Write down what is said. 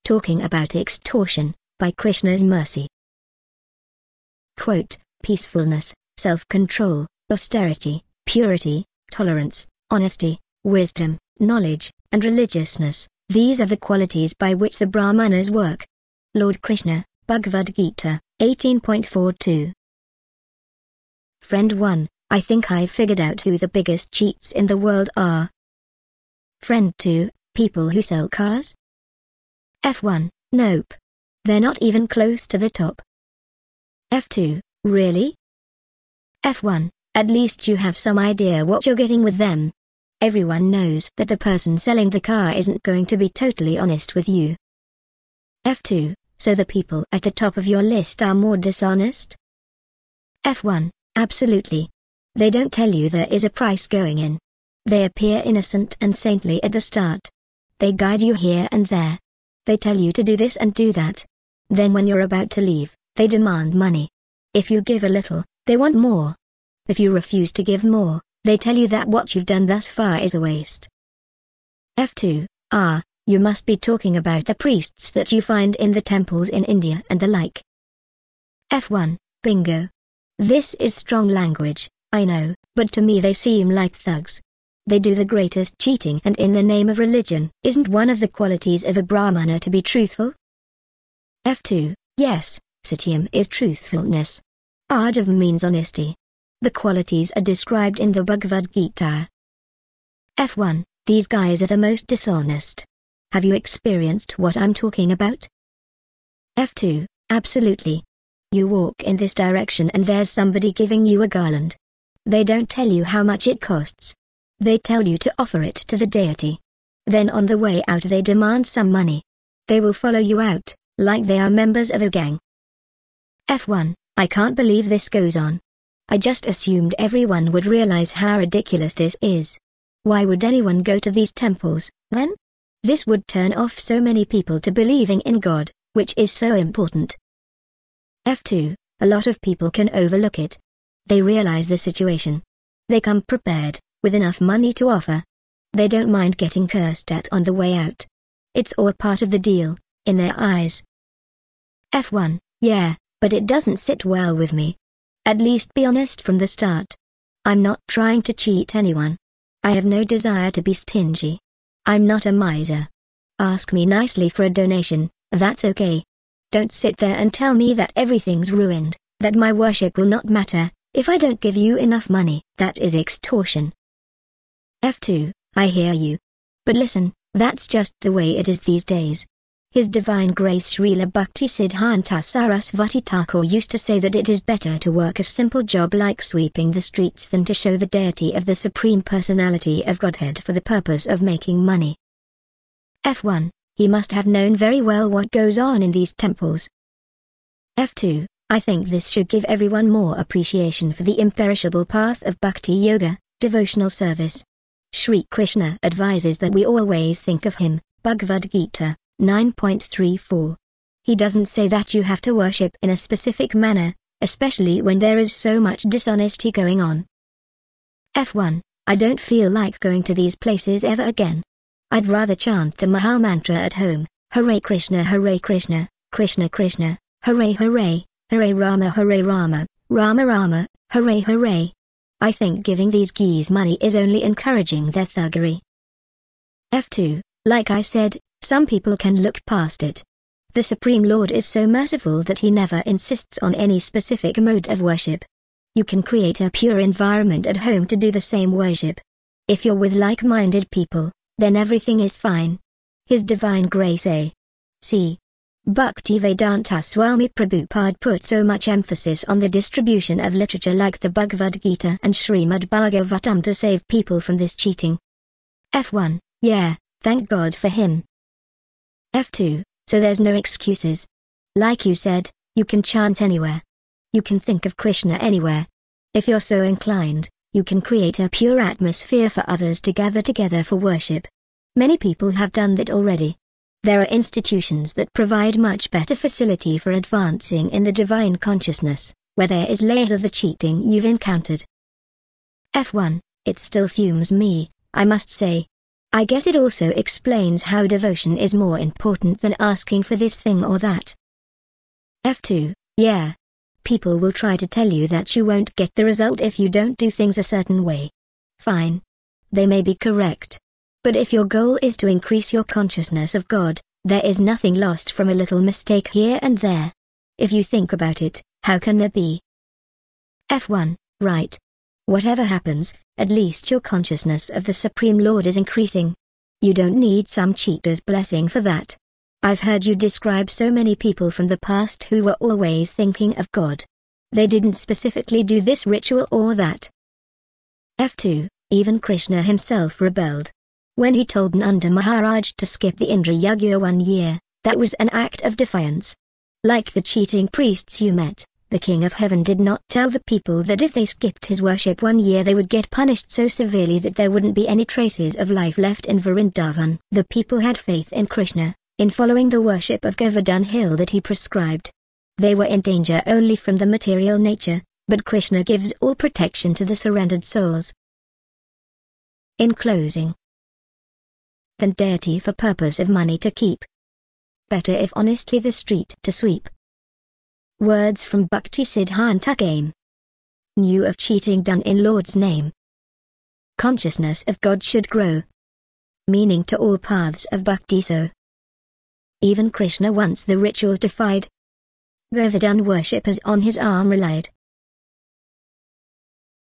talking about extortion, by Krishna's mercy. Quote, peacefulness, self-control, austerity, purity, tolerance, honesty, wisdom, knowledge, and religiousness, these are the qualities by which the Brahmanas work. Lord Krishna, Bhagavad Gita, 18.42. Friend 1, I think I've figured out who the biggest cheats in the world are. Friend 2, people who sell cars? F1, nope. They're not even close to the top. F2, really? F1, at least you have some idea what you're getting with them. Everyone knows that the person selling the car isn't going to be totally honest with you. F2, so the people at the top of your list are more dishonest? F1, absolutely. They don't tell you there is a price going in. They appear innocent and saintly at the start. They guide you here and there. They tell you to do this and do that. Then when you're about to leave, they demand money. If you give a little, they want more. If you refuse to give more, they tell you that what you've done thus far is a waste. F2, you must be talking about the priests that you find in the temples in India and the like. F1, bingo. This is strong language, I know, but to me they seem like thugs. They do the greatest cheating, and in the name of religion, isn't one of the qualities of a Brahmana to be truthful? F2, yes, Satyam is truthfulness. Arjavam means honesty. The qualities are described in the Bhagavad Gita. F1, these guys are the most dishonest. Have you experienced what I'm talking about? F2, absolutely. You walk in this direction and there's somebody giving you a garland. They don't tell you how much it costs. They tell you to offer it to the deity. Then on the way out they demand some money. They will follow you out, like they are members of a gang. F1, I can't believe this goes on. I just assumed everyone would realize how ridiculous this is. Why would anyone go to these temples, then? This would turn off so many people to believing in God, which is so important. F2, a lot of people can overlook it. They realize the situation. They come prepared, with enough money to offer. They don't mind getting cursed at on the way out. It's all part of the deal, in their eyes. F1, yeah, but it doesn't sit well with me. At least be honest from the start. I'm not trying to cheat anyone. I have no desire to be stingy. I'm not a miser. Ask me nicely for a donation, that's okay. Don't sit there and tell me that everything's ruined, that my worship will not matter, if I don't give you enough money. That is extortion. F2, I hear you. But listen, that's just the way it is these days. His Divine Grace Srila Bhaktisiddhanta Sarasvati Thakur used to say that it is better to work a simple job like sweeping the streets than to show the deity of the Supreme Personality of Godhead for the purpose of making money. F1, he must have known very well what goes on in these temples. F2, I think this should give everyone more appreciation for the imperishable path of Bhakti Yoga, devotional service. Sri Krishna advises that we always think of him, Bhagavad Gita 9.34. He doesn't say that you have to worship in a specific manner, especially when there is so much dishonesty going on. F1, I don't feel like going to these places ever again. I'd rather chant the Maha Mantra at home, Hare Krishna, Krishna Krishna, Hare Hare, Hare Rama, Rama Rama, Hare Hare. I think giving these geese money is only encouraging their thuggery. F2, like I said, some people can look past it. The Supreme Lord is so merciful that he never insists on any specific mode of worship. You can create a pure environment at home to do the same worship. If you're with like-minded people, then everything is fine. His Divine Grace A.C. Bhaktivedanta Swami Prabhupada put so much emphasis on the distribution of literature like the Bhagavad Gita and Srimad Bhagavatam to save people from this cheating. F1, yeah, thank God for him. F2, so there's no excuses. Like you said, you can chant anywhere. You can think of Krishna anywhere. If you're so inclined, you can create a pure atmosphere for others to gather together for worship. Many people have done that already. There are institutions that provide much better facility for advancing in the divine consciousness, where there is less of the cheating you've encountered. F1, it still fumes me, I must say. I guess it also explains how devotion is more important than asking for this thing or that. F2, yeah. People will try to tell you that you won't get the result if you don't do things a certain way. Fine. They may be correct. But if your goal is to increase your consciousness of God, there is nothing lost from a little mistake here and there. If you think about it, how can there be? F1, right. Whatever happens, at least your consciousness of the Supreme Lord is increasing. You don't need some cheater's blessing for that. I've heard you describe so many people from the past who were always thinking of God. They didn't specifically do this ritual or that. F2, even Krishna himself rebelled. When he told Nanda Maharaj to skip the Indra Yagya 1 year, that was an act of defiance. Like the cheating priests you met, the King of Heaven did not tell the people that if they skipped his worship 1 year they would get punished so severely that there wouldn't be any traces of life left in Vrindavan. The people had faith in Krishna, in following the worship of Govardhan Hill that he prescribed. They were in danger only from the material nature, but Krishna gives all protection to the surrendered souls. In closing, than deity for purpose of money to keep. Better if honestly the street to sweep. Words from Bhakti Siddhanta Game. Knew of cheating done in Lord's name. Consciousness of God should grow. Meaning to all paths of bhakti so. Even Krishna once the rituals defied. Govardhan worshippers on his arm relied.